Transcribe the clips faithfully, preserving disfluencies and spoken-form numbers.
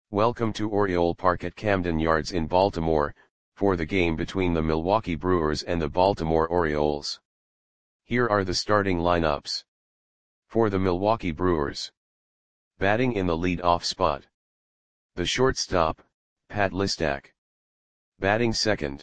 Welcome to Oriole Park at Camden Yards in Baltimore, for the game between the Milwaukee Brewers and the Baltimore Orioles. Here are the starting lineups. For the Milwaukee Brewers. Batting in the lead-off spot. The shortstop, Pat Listak. Batting second.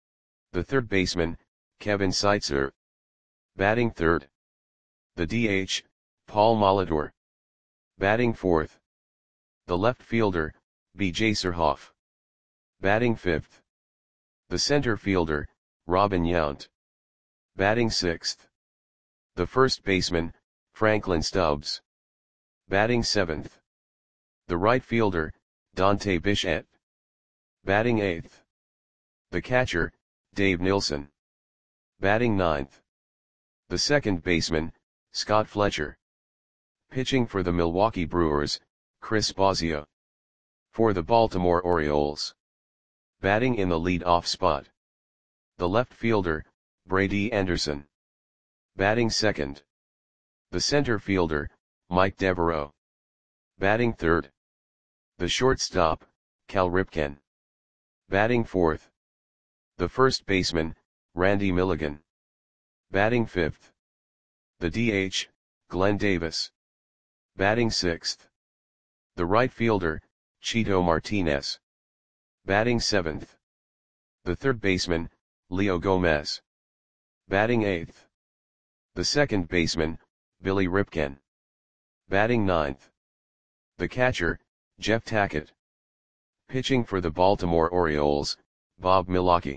The third baseman, Kevin Seitzer. Batting third. The D H, Paul Molitor. Batting fourth. The left fielder, B J Surhoff. Batting fifth. The center fielder, Robin Yount. Batting sixth. The first baseman, Franklin Stubbs. Batting seventh. The right fielder, Dante Bichette. Batting eighth. The catcher, Dave Nilsson. Batting ninth. The second baseman, Scott Fletcher. Pitching for the Milwaukee Brewers, Chris Bosio. For the Baltimore Orioles. Batting in the lead-off spot. The left fielder, Brady Anderson. Batting second. The center fielder, Mike Devereaux. Batting third. The shortstop, Cal Ripken. Batting fourth. The first baseman, Randy Milligan. Batting fifth. The D H, Glenn Davis. Batting sixth. The right fielder, Chito Martinez. Batting seventh. The third baseman, Leo Gomez. Batting eighth. The second baseman, Billy Ripken. Batting ninth. The catcher, Jeff Tackett. Pitching for the Baltimore Orioles, Bob Milwaukee.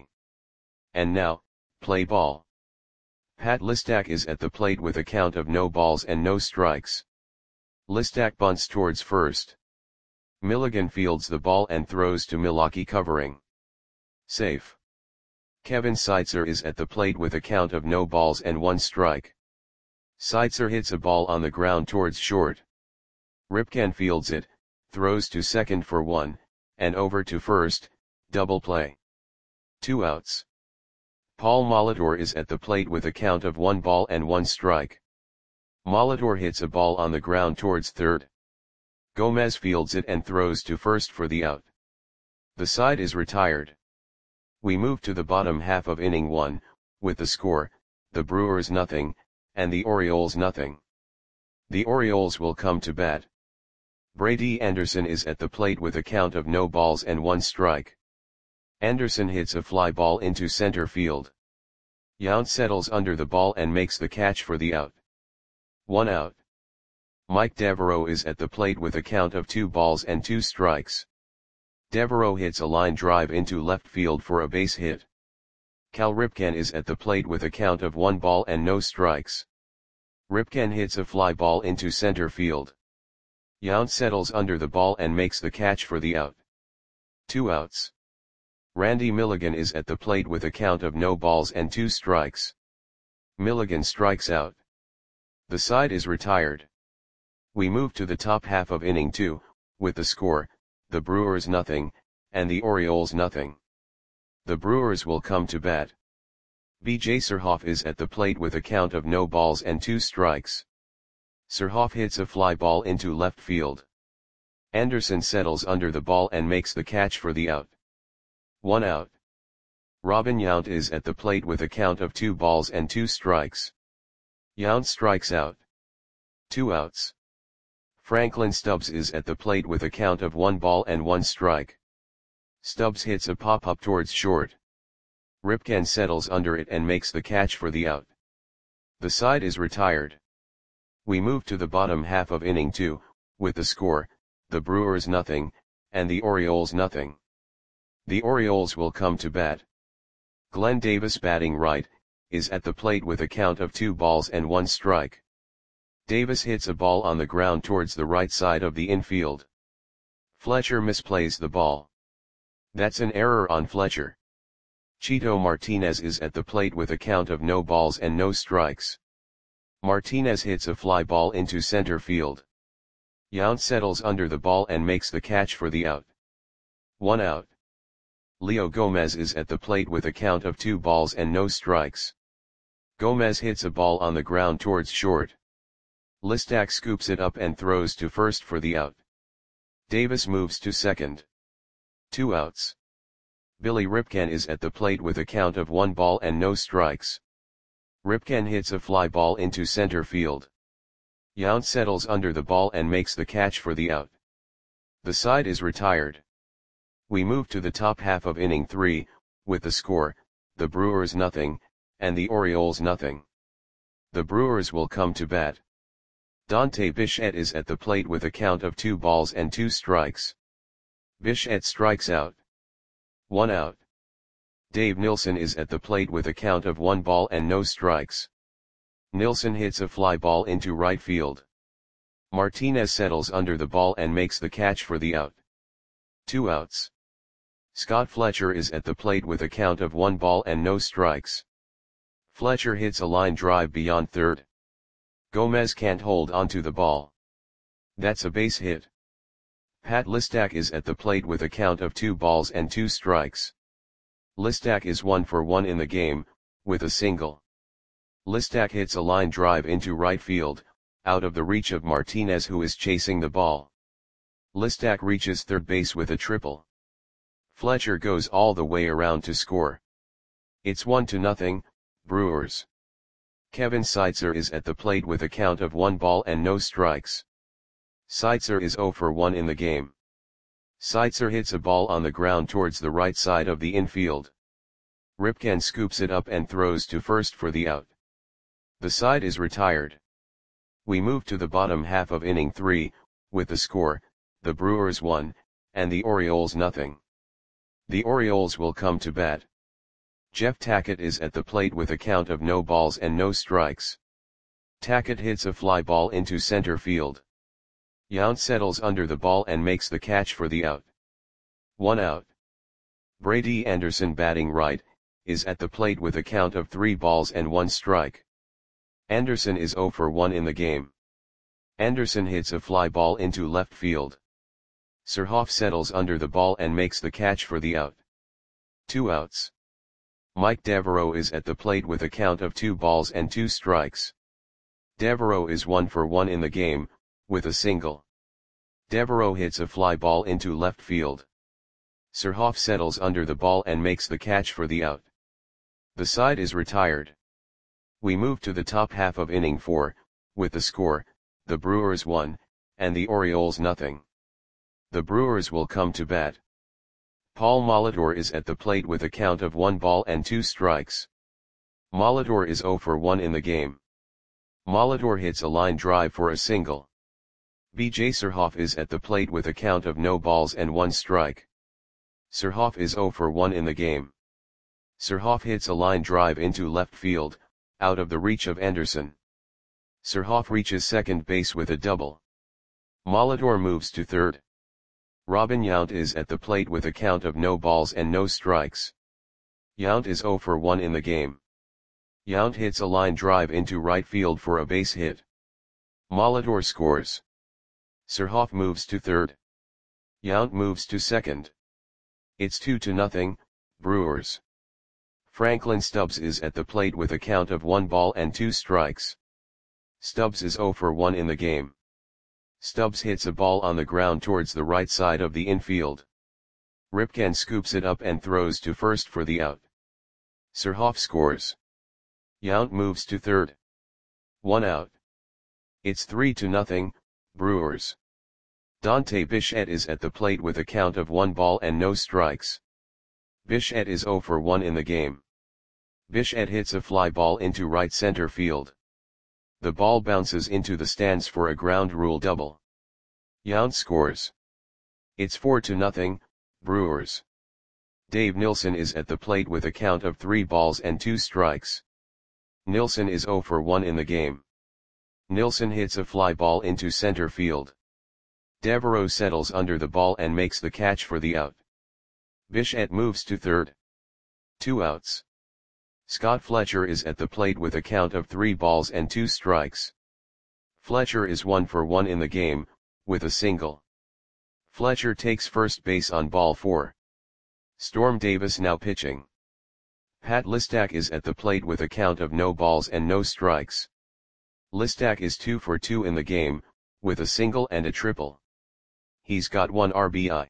And now, play ball. Pat Listak is at the plate with a count of no balls and no strikes. Listak bunts towards first. Milligan fields the ball and throws to Milwaukee covering. Safe. Kevin Seitzer is at the plate with a count of no balls and one strike. Seitzer hits a ball on the ground towards short. Ripken fields it, throws to second for one, and over to first, double play. Two outs. Paul Molitor is at the plate with a count of one ball and one strike. Molitor hits a ball on the ground towards third. Gomez fields it and throws to first for the out. The side is retired. We move to the bottom half of inning one, with the score, the Brewers nothing, and the Orioles nothing. The Orioles will come to bat. Brady Anderson is at the plate with a count of no balls and one strike. Anderson hits a fly ball into center field. Yount settles under the ball and makes the catch for the out. One out. Mike Devereaux is at the plate with a count of two balls and two strikes. Devereaux hits a line drive into left field for a base hit. Cal Ripken is at the plate with a count of one ball and no strikes. Ripken hits a fly ball into center field. Yount settles under the ball and makes the catch for the out. Two outs. Randy Milligan is at the plate with a count of no balls and two strikes. Milligan strikes out. The side is retired. We move to the top half of inning two, with the score, the Brewers nothing, and the Orioles nothing. The Brewers will come to bat. B J Surhoff is at the plate with a count of no balls and two strikes. Surhoff hits a fly ball into left field. Anderson settles under the ball and makes the catch for the out. One out. Robin Yount is at the plate with a count of two balls and two strikes. Yount strikes out. Two outs. Franklin Stubbs is at the plate with a count of one ball and one strike. Stubbs hits a pop-up towards short. Ripken settles under it and makes the catch for the out. The side is retired. We move to the bottom half of inning two, with the score, the Brewers nothing, and the Orioles nothing. The Orioles will come to bat. Glenn Davis batting right, is at the plate with a count of two balls and one strike. Davis hits a ball on the ground towards the right side of the infield. Fletcher misplays the ball. That's an error on Fletcher. Chito Martinez is at the plate with a count of no balls and no strikes. Martinez hits a fly ball into center field. Yount settles under the ball and makes the catch for the out. One out. Leo Gomez is at the plate with a count of two balls and no strikes. Gomez hits a ball on the ground towards short. Listak scoops it up and throws to first for the out. Davis moves to second. Two outs. Billy Ripken is at the plate with a count of one ball and no strikes. Ripken hits a fly ball into center field. Yount settles under the ball and makes the catch for the out. The side is retired. We move to the top half of inning three, with the score, the Brewers nothing, and the Orioles nothing. The Brewers will come to bat. Dante Bichette is at the plate with a count of two balls and two strikes. Bichette strikes out. One out. Dave Nilsson is at the plate with a count of one ball and no strikes. Nilsson hits a fly ball into right field. Martinez settles under the ball and makes the catch for the out. Two outs. Scott Fletcher is at the plate with a count of one ball and no strikes. Fletcher hits a line drive beyond third. Gomez can't hold onto the ball. That's a base hit. Pat Listak is at the plate with a count of two balls and two strikes. Listak is one for one in the game, with a single. Listak hits a line drive into right field, out of the reach of Martinez who is chasing the ball. Listak reaches third base with a triple. Fletcher goes all the way around to score. It's one to nothing, Brewers. Kevin Seitzer is at the plate with a count of one ball and no strikes. Seitzer is zero for one in the game. Seitzer hits a ball on the ground towards the right side of the infield. Ripken scoops it up and throws to first for the out. The side is retired. We move to the bottom half of inning three, with the score, the Brewers one, and the Orioles nothing. The Orioles will come to bat. Jeff Tackett is at the plate with a count of no balls and no strikes. Tackett hits a fly ball into center field. Yount settles under the ball and makes the catch for the out. One out. Brady Anderson, batting right, is at the plate with a count of three balls and one strike. Anderson is zero for one in the game. Anderson hits a fly ball into left field. Surhoff settles under the ball and makes the catch for the out. Two outs. Mike Devereaux is at the plate with a count of two balls and two strikes. Devereaux is one for one in the game, with a single. Devereaux hits a fly ball into left field. Surhoff settles under the ball and makes the catch for the out. The side is retired. We move to the top half of inning four, with the score, the Brewers one, and the Orioles nothing. The Brewers will come to bat. Paul Molitor is at the plate with a count of one ball and two strikes. Molitor is zero for one in the game. Molitor hits a line drive for a single. B J Surhoff is at the plate with a count of no balls and one strike. Surhoff is zero for one in the game. Surhoff hits a line drive into left field, out of the reach of Anderson. Surhoff reaches second base with a double. Molitor moves to third. Robin Yount is at the plate with a count of no balls and no strikes. Yount is zero for one in the game. Yount hits a line drive into right field for a base hit. Molitor scores. Surhoff moves to third. Yount moves to second. It's two to nothing, Brewers. Franklin Stubbs is at the plate with a count of one ball and two strikes. Stubbs is zero for one in the game. Stubbs hits a ball on the ground towards the right side of the infield. Ripken scoops it up and throws to first for the out. Surhoff scores. Yount moves to third. One out. It's three to nothing, Brewers. Dante Bichette is at the plate with a count of one ball and no strikes. Bichette is zero for one in the game. Bichette hits a fly ball into right center field. The ball bounces into the stands for a ground rule double. Yount scores. It's four to nothing, Brewers. Dave Nilsson is at the plate with a count of three balls and two strikes. Nilsson is zero for one in the game. Nilsson hits a fly ball into center field. Devereaux settles under the ball and makes the catch for the out. Bichette moves to third. Two outs. Scott Fletcher is at the plate with a count of three balls and two strikes. Fletcher is one for one in the game, with a single. Fletcher takes first base on ball four. Storm Davis now pitching. Pat Listak is at the plate with a count of no balls and no strikes. Listak is two for two in the game, with a single and a triple. He's got one R B I.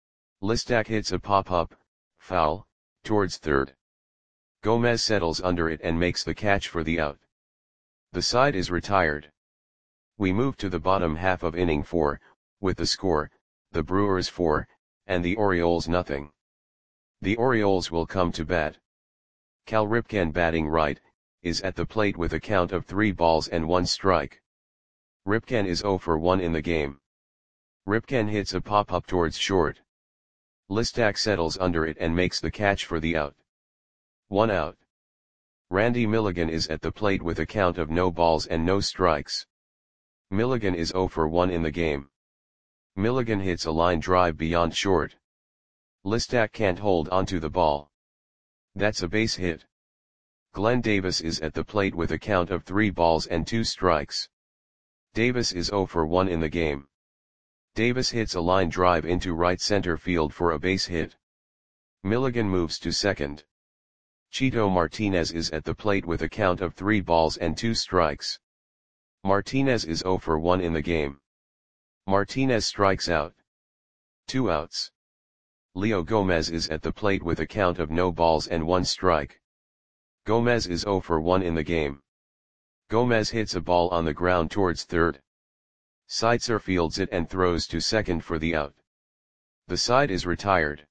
Listak hits a pop-up, foul, towards third. Gomez settles under it and makes the catch for the out. The side is retired. We move to the bottom half of inning four, with the score, the Brewers four, and the Orioles nothing. The Orioles will come to bat. Cal Ripken, batting right, is at the plate with a count of three balls and one strike. Ripken is zero for one in the game. Ripken hits a pop-up towards short. Listak settles under it and makes the catch for the out. One out. Randy Milligan is at the plate with a count of no balls and no strikes. Milligan is zero for one in the game. Milligan hits a line drive beyond short. Listak can't hold onto the ball. That's a base hit. Glenn Davis is at the plate with a count of three balls and two strikes. Davis is zero for one in the game. Davis hits a line drive into right center field for a base hit. Milligan moves to second. Chito Martinez is at the plate with a count of three balls and two strikes. Martinez is zero for one in the game. Martinez strikes out. Two outs. Leo Gomez is at the plate with a count of no balls and one strike. Gomez is zero for one in the game. Gomez hits a ball on the ground towards third. Seitzer fields it and throws to second for the out. The side is retired.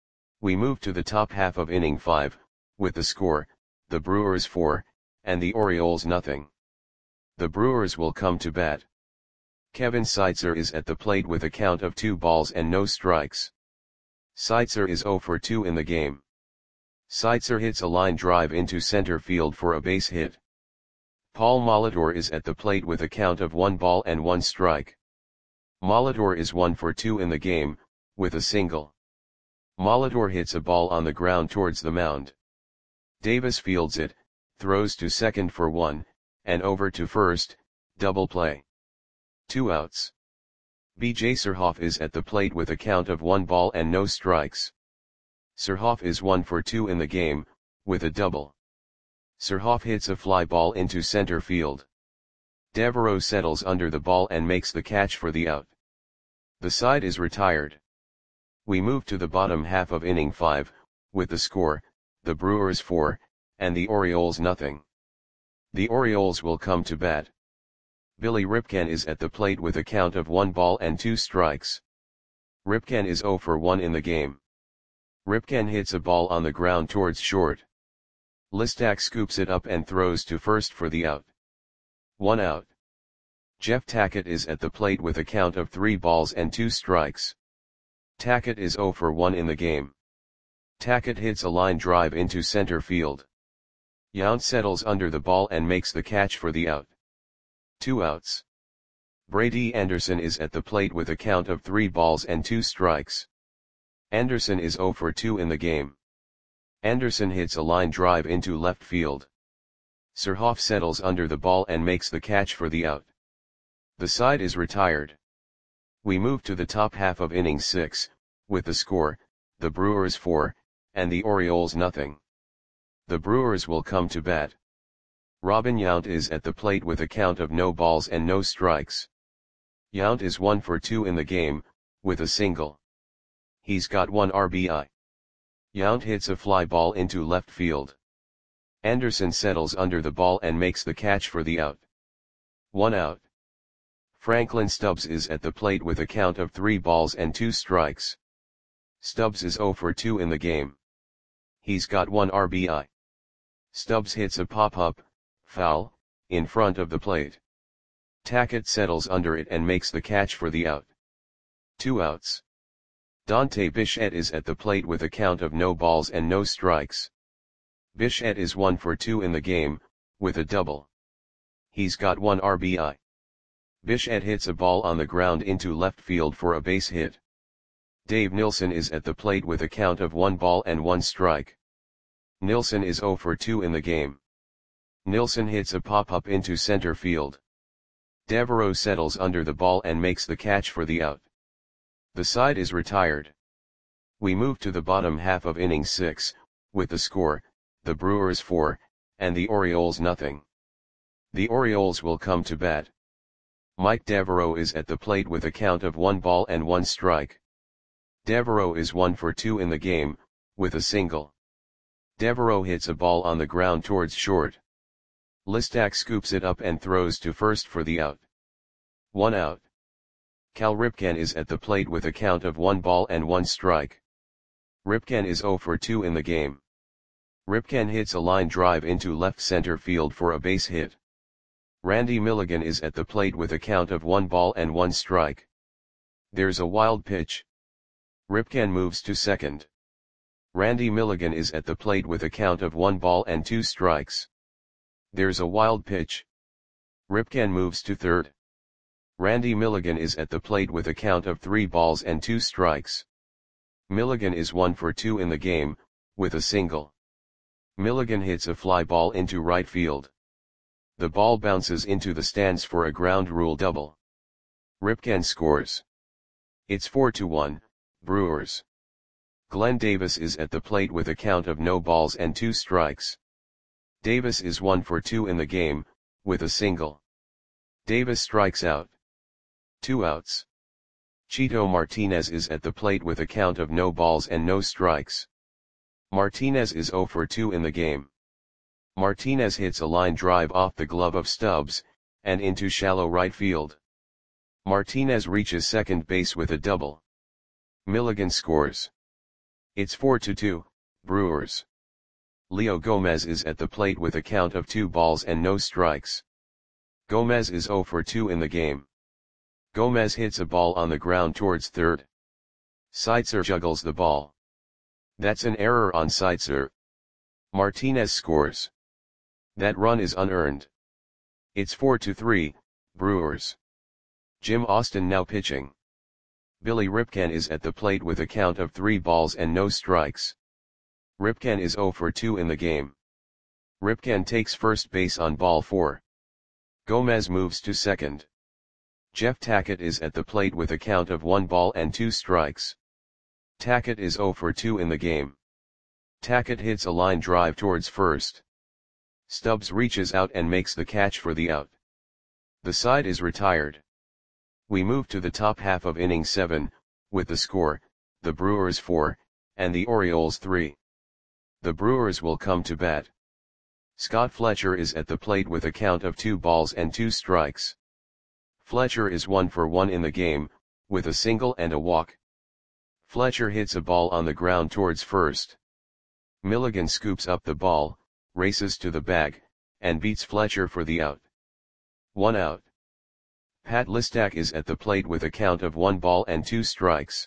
We move to the top half of inning five, with the score, the Brewers four, and the Orioles nothing. The Brewers will come to bat. Kevin Seitzer is at the plate with a count of two balls and no strikes. Seitzer is zero for two in the game. Seitzer hits a line drive into center field for a base hit. Paul Molitor is at the plate with a count of one ball and one strike. Molitor is one for two in the game, with a single. Molitor hits a ball on the ground towards the mound. Davis fields it, throws to second for one, and over to first, double play. Two outs. B J Surhoff is at the plate with a count of one ball and no strikes. Surhoff is one for two in the game, with a double. Surhoff hits a fly ball into center field. Devereaux settles under the ball and makes the catch for the out. The side is retired. We move to the bottom half of inning five, with the score, the Brewers four, and the Orioles nothing. The Orioles will come to bat. Billy Ripken is at the plate with a count of one ball and two strikes. Ripken is zero for one in the game. Ripken hits a ball on the ground towards short. Listak scoops it up and throws to first for the out. One out. Jeff Tackett is at the plate with a count of three balls and two strikes. Tackett is zero for one in the game. Tackett hits a line drive into center field. Yount settles under the ball and makes the catch for the out. Two outs. Brady Anderson is at the plate with a count of three balls and two strikes. Anderson is zero for two in the game. Anderson hits a line drive into left field. Surhoff settles under the ball and makes the catch for the out. The side is retired. We move to the top half of inning six, with the score, the Brewers four, and the Orioles nothing. The Brewers will come to bat. Robin Yount is at the plate with a count of no balls and no strikes. Yount is one for two in the game, with a single. He's got one R B I. Yount hits a fly ball into left field. Anderson settles under the ball and makes the catch for the out. One out. Franklin Stubbs is at the plate with a count of three balls and two strikes. Stubbs is zero for two in the game. He's got one R B I. Stubbs hits a pop-up, foul, in front of the plate. Tackett settles under it and makes the catch for the out. Two outs. Dante Bichette is at the plate with a count of no balls and no strikes. Bichette is one for two in the game, with a double. He's got one R B I. Bichette hits a ball on the ground into left field for a base hit. Dave Nilsson is at the plate with a count of one ball and one strike. Nilsson is zero for two in the game. Nilsson hits a pop-up into center field. Devereaux settles under the ball and makes the catch for the out. The side is retired. We move to the bottom half of inning six, with the score, the Brewers four, and the Orioles nothing. The Orioles will come to bat. Mike Devereaux is at the plate with a count of one ball and one strike. Devereaux is one for two in the game, with a single. Devereaux hits a ball on the ground towards short. Listak scoops it up and throws to first for the out. One out. Cal Ripken is at the plate with a count of one ball and one strike. Ripken is zero for two in the game. Ripken hits a line drive into left center field for a base hit. Randy Milligan is at the plate with a count of one ball and one strike. There's a wild pitch. Ripken moves to second. Randy Milligan is at the plate with a count of one ball and two strikes. There's a wild pitch. Ripken moves to third. Randy Milligan is at the plate with a count of three balls and two strikes. Milligan is one for two in the game, with a single. Milligan hits a fly ball into right field. The ball bounces into the stands for a ground rule double. Ripken scores. It's four to one, Brewers. Glenn Davis is at the plate with a count of no balls and two strikes. Davis is one for two in the game, with a single. Davis strikes out. Two outs. Chito Martinez is at the plate with a count of no balls and no strikes. Martinez is zero for two in the game. Martinez hits a line drive off the glove of Stubbs, and into shallow right field. Martinez reaches second base with a double. Milligan scores. It's four to two, Brewers. Leo Gomez is at the plate with a count of two balls and no strikes. Gomez is zero for two in the game. Gomez hits a ball on the ground towards third. Seitzer juggles the ball. That's an error on Seitzer. Martinez scores. That run is unearned. It's four to three, Brewers. Jim Austin now pitching. Billy Ripken is at the plate with a count of three balls and no strikes. Ripken is zero for two in the game. Ripken takes first base on ball four. Gomez moves to second. Jeff Tackett is at the plate with a count of one ball and two strikes. Tackett is zero for two in the game. Tackett hits a line drive towards first. Stubbs reaches out and makes the catch for the out. The side is retired. We move to the top half of inning seven, with the score, the Brewers four, and the Orioles three. The Brewers will come to bat. Scott Fletcher is at the plate with a count of two balls and two strikes. Fletcher is one for one in the game, with a single and a walk. Fletcher hits a ball on the ground towards first. Milligan scoops up the ball, races to the bag, and beats Fletcher for the out. One out. Pat Listak is at the plate with a count of one ball and two strikes.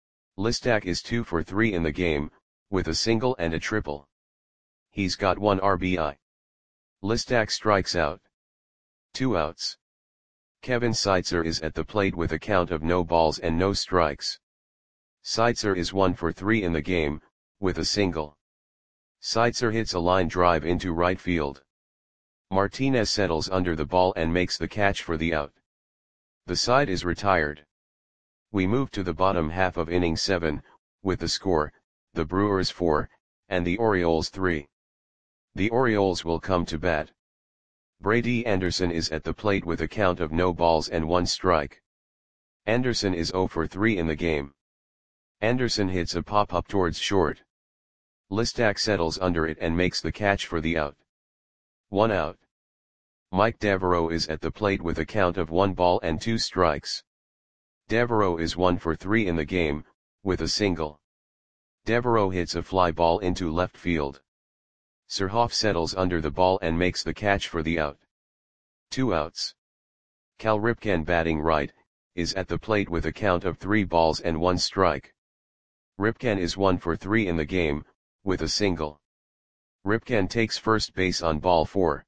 Listak is two for three in the game, with a single and a triple. He's got one R B I. Listak strikes out. Two outs. Kevin Seitzer is at the plate with a count of no balls and no strikes. Seitzer is one for three in the game, with a single. Seitzer hits a line drive into right field. Martinez settles under the ball and makes the catch for the out. The side is retired. We move to the bottom half of inning seven, with the score, the Brewers four, and the Orioles three. The Orioles will come to bat. Brady Anderson is at the plate with a count of no balls and one strike. Anderson is zero for three in the game. Anderson hits a pop-up towards short. Listak settles under it and makes the catch for the out. One out. Mike Devereaux is at the plate with a count of one ball and two strikes. Devereaux is one for three in the game, with a single. Devereaux hits a fly ball into left field. Surhoff settles under the ball and makes the catch for the out. Two outs. Cal Ripken, batting right, is at the plate with a count of three balls and one strike. Ripken is one for three in the game, with a single. Ripken takes first base on ball four.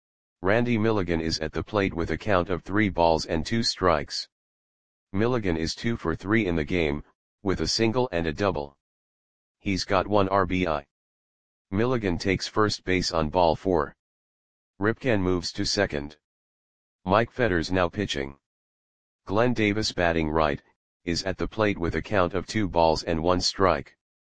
Randy Milligan is at the plate with a count of three balls and two strikes. Milligan is two for three in the game, with a single and a double. He's got one R B I. Milligan takes first base on ball four. Ripken moves to second. Mike Fetters now pitching. Glenn Davis, batting right, is at the plate with a count of two balls and one strike.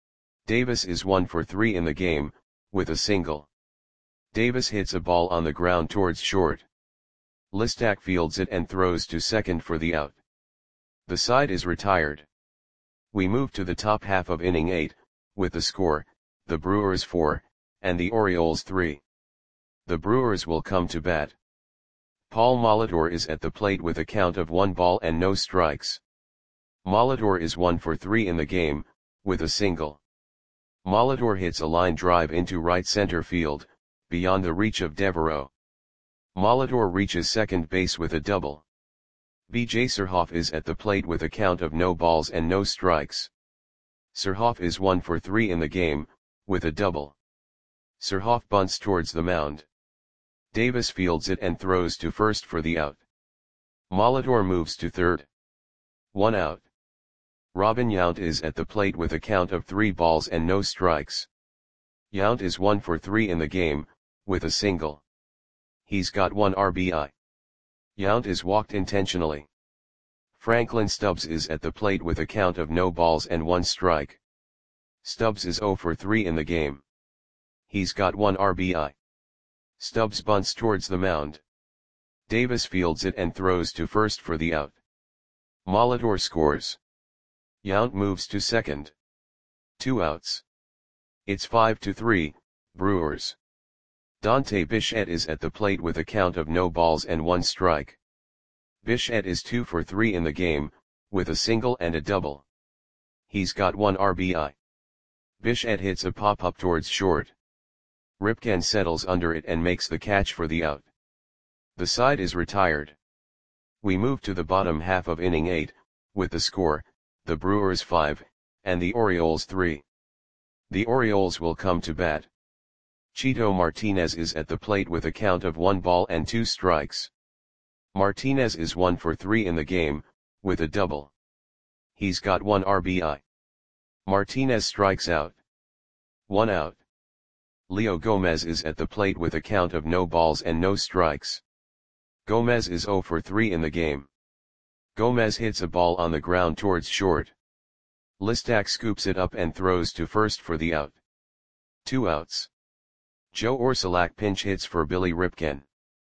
Davis is one for three in the game, with a single. Davis hits a ball on the ground towards short. Listak fields it and throws to second for the out. The side is retired. We move to the top half of inning eight, with the score, the Brewers four, and the Orioles three. The Brewers will come to bat. Paul Molitor is at the plate with a count of one ball and no strikes. Molitor is one for three in the game, with a single. Molitor hits a line drive into right center field, beyond the reach of Devereaux. Molitor reaches second base with a double. B J Surhoff is at the plate with a count of no balls and no strikes. Surhoff is one for three in the game, with a double. Surhoff bunts towards the mound. Davis fields it and throws to first for the out. Molitor moves to third. One out. Robin Yount is at the plate with a count of three balls and no strikes. Yount is one for three in the game, with a single. He's got one R B I. Yount is walked intentionally. Franklin Stubbs is at the plate with a count of no balls and one strike. Stubbs is zero for three in the game. He's got one R B I. Stubbs bunts towards the mound. Davis fields it and throws to first for the out. Molitor scores. Yount moves to second. Two outs. It's five to three, Brewers. Dante Bichette is at the plate with a count of no balls and one strike. Bichette is two for three in the game, with a single and a double. He's got one R B I. Bichette hits a pop-up towards short. Ripken settles under it and makes the catch for the out. The side is retired. We move to the bottom half of inning eight, with the score, the Brewers five, and the Orioles three. The Orioles will come to bat. Chito Martinez is at the plate with a count of one ball and two strikes. Martinez is one for three in the game, with a double. He's got one R B I. Martinez strikes out. One out. Leo Gomez is at the plate with a count of no balls and no strikes. Gomez is zero for three in the game. Gomez hits a ball on the ground towards short. Listak scoops it up and throws to first for the out. Two outs. Joe Orsulak pinch hits for Billy Ripken.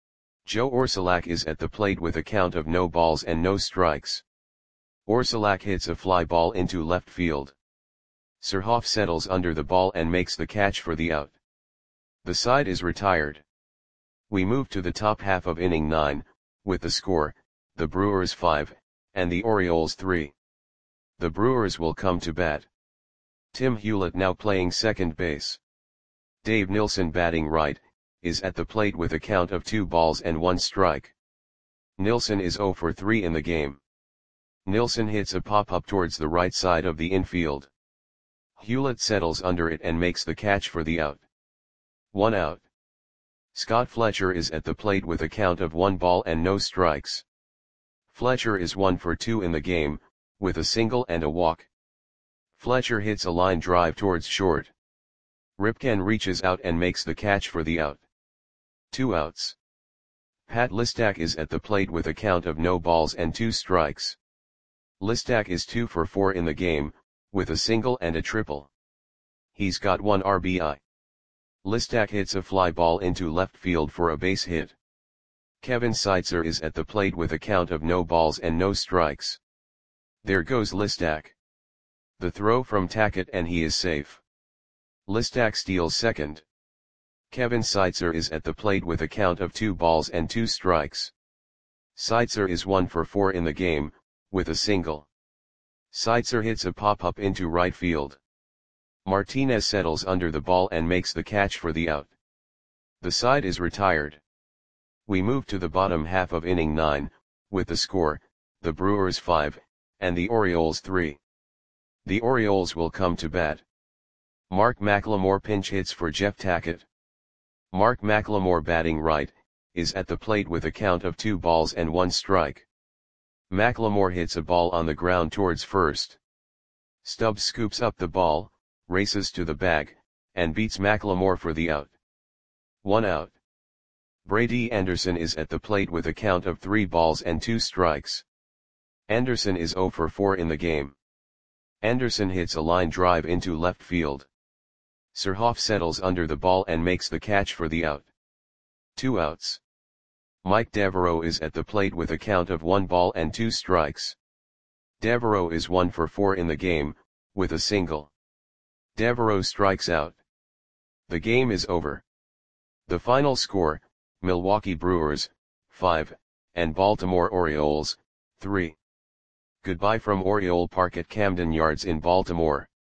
Joe Orsulak is at the plate with a count of no balls and no strikes. Orsulak hits a fly ball into left field. Surhoff settles under the ball and makes the catch for the out. The side is retired. We move to the top half of inning nine, with the score, the Brewers five, and the Orioles three. The Brewers will come to bat. Tim Hewlett now playing second base. Dave Nilsson batting right, is at the plate with a count of two balls and one strike. Nilsson is zero for three in the game. Nilsson hits a pop-up towards the right side of the infield. Hewlett settles under it and makes the catch for the out. One out. Scott Fletcher is at the plate with a count of one ball and no strikes. Fletcher is one for two in the game, with a single and a walk. Fletcher hits a line drive towards short. Ripken reaches out and makes the catch for the out. Two outs. Pat Listak is at the plate with a count of no balls and two strikes. Listak is two for four in the game, with a single and a triple. He's got one R B I. Listak hits a fly ball into left field for a base hit. Kevin Seitzer is at the plate with a count of no balls and no strikes. There goes Listak. The throw from Tackett and he is safe. Listak steals second. Kevin Seitzer is at the plate with a count of two balls and two strikes. Seitzer is one for four in the game, with a single. Seitzer hits a pop-up into right field. Martinez settles under the ball and makes the catch for the out. The side is retired. We move to the bottom half of inning nine, with the score, the Brewers five, and the Orioles three. The Orioles will come to bat. Mark McLemore pinch hits for Jeff Tackett. Mark McLemore batting right, is at the plate with a count of two balls and one strike. McLemore hits a ball on the ground towards first. Stubbs scoops up the ball, races to the bag, and beats McLemore for the out. One out. Brady Anderson is at the plate with a count of three balls and two strikes. Anderson is zero for four in the game. Anderson hits a line drive into left field. Surhoff settles under the ball and makes the catch for the out. Two outs. Mike Devereaux is at the plate with a count of one ball and two strikes. Devereaux is one for four in the game, with a single. Devereaux strikes out. The game is over. The final score, Milwaukee Brewers, five, and Baltimore Orioles, three. Goodbye from Oriole Park at Camden Yards in Baltimore.